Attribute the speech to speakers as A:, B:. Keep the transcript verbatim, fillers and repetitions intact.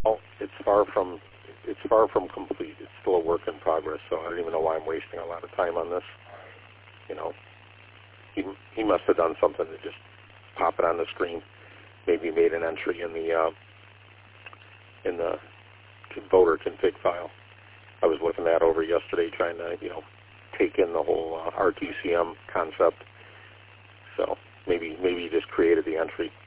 A: Well, it's far from it's far from complete. It's still a work in progress. So I don't even know why I'm wasting a lot of time on this. You know, he he must have done something to just pop it on the screen. Maybe made an entry in the uh, in the voter config file. I was looking that over yesterday, trying to you know take in the whole uh, R T C M concept. So maybe maybe he just created the entry.